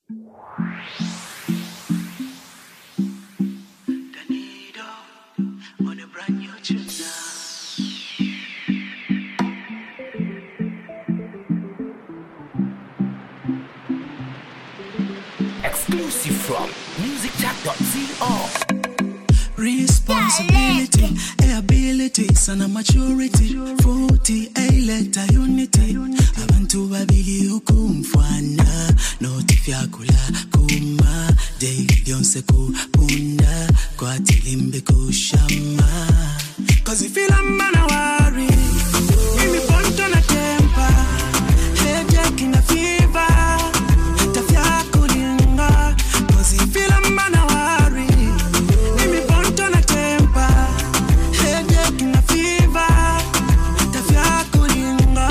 Exclusive from musicchat.co. Responsibility, ability, sana maturity, 40 A-letter unity. Abantu babili ukumfana, notifyakula kuma, daily yonse kupunda, kwa tilimbe kushama. Cause if you man a worry, mimi ponto na temper, headache in a fever, tafyakulinga. Cause if you man a worry, mimi ponto na temper, headache in a fever, tafyakulinga.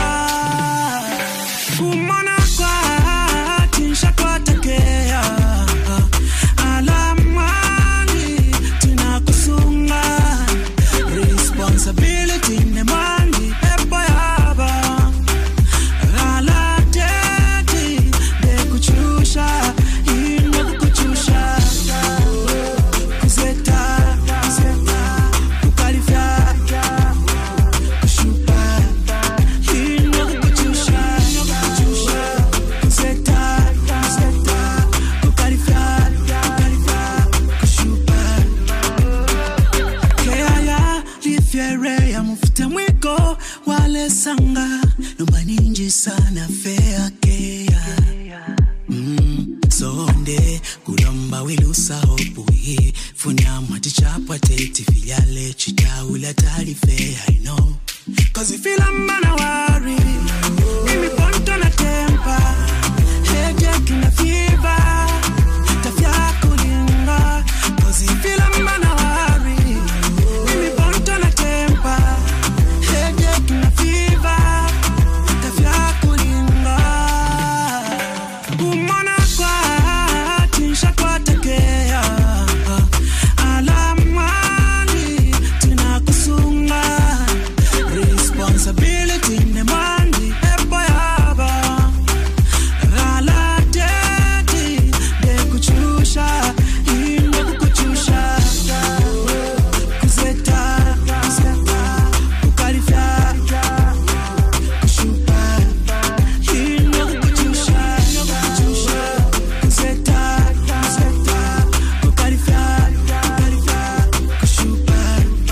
Kumona kwa tinsha kwa takea, alamani tunakusunga. Responsibility ne mandi epo yaba, ala teti de kuchusha, ino kuchusha, kuzeta, kukalifya, kushupa, ino kuchusha, kuzeta, kukalifya, kushupa. Keaya lifiere ya mufute mwiko wale sanga numbani nji sana fea kea. Sonde kulomba wilusa hopuhi funya mwati chapwa teti filiale chitaula talifea I know. Cause if you man a worry, mimi ponto na temper, headache in a fever, tafyakulinga. Cause if you man a worry, mimi ponto na temper, headache in a fever, tafyakulinga. Umona kwa tinsha kwa takea, alamani tunakusunga. Responsibility ne mandi epo yaba, ala teti de kuchusha, ino kuchusha, kuzeta, kukalifya, kushupa, ino kuchusha, kuzeta, kukalifya, kushupa.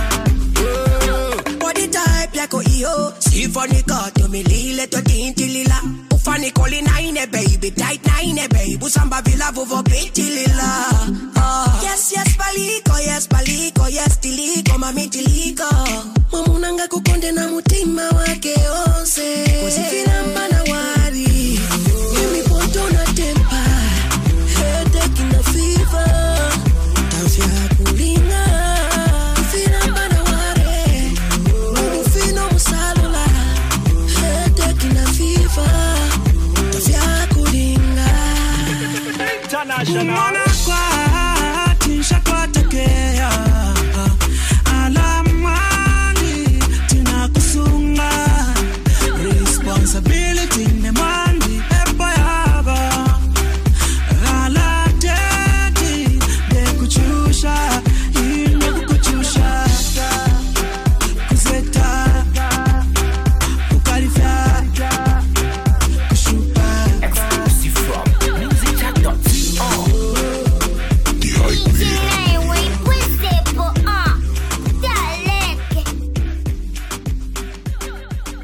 Body type yako iyo Sifoni kato milile to tintilila Ufani koli naine baby Tight naine baby Usamba vila vuvo pitilila Yes paliko Yes tiliko mami tiliko Mamunanga kukonde na mutima wake onse Kusifila mbana wari Yemi ponto na tempa Headache in a fever Tafya kulinga Kufina mbana wari Mufino musalula Headache in a fever Tafya kulinga International.